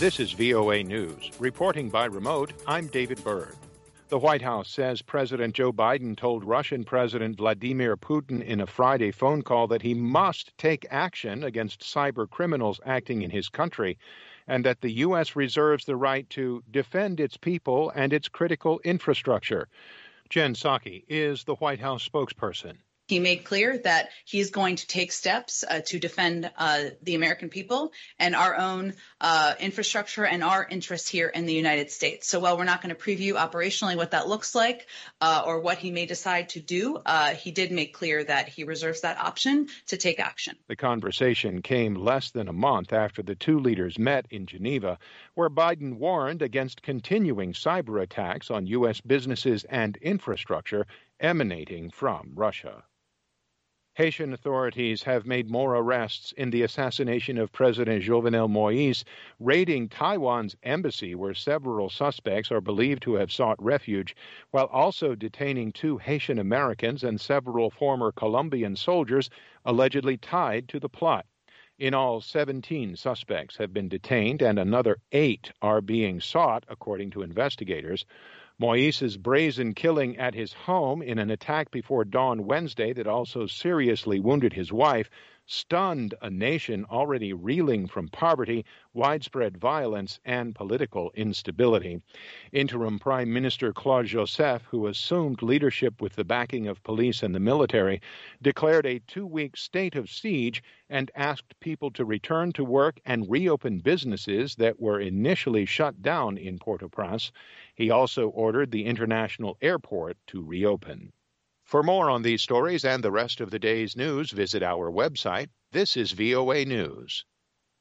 This is VOA News. Reporting by remote, I'm David Byrd. The White House says President Joe Biden told Russian President Vladimir Putin in a Friday phone call that he must take action against cyber criminals acting in his country, and that the U.S. reserves the right to defend its people and its critical infrastructure. Jen Psaki is the White House spokesperson. He made clear that he's going to take steps to defend the American people and our own infrastructure and our interests here in the United States. So while we're not going to preview operationally what that looks like or what he may decide to do, he did make clear that he reserves that option to take action. The conversation came less than a month after the two leaders met in Geneva, where Biden warned against continuing cyber attacks on U.S. businesses and infrastructure emanating from Russia. Haitian authorities have made more arrests in the assassination of President Jovenel Moïse, raiding Taiwan's embassy where several suspects are believed to have sought refuge, while also detaining 2 Haitian Americans and several former Colombian soldiers allegedly tied to the plot. In all, 17 suspects have been detained and another 8 are being sought, according to investigators. Moïse's brazen killing at his home in an attack before dawn Wednesday that also seriously wounded his wife stunned a nation already reeling from poverty, widespread violence, and political instability. Interim Prime Minister Claude Joseph, who assumed leadership with the backing of police and the military, declared a 2-week state of siege and asked people to return to work and reopen businesses that were initially shut down in Port-au-Prince. He also ordered the international airport to reopen. For more on these stories and the rest of the day's news, visit our website. This is VOA News.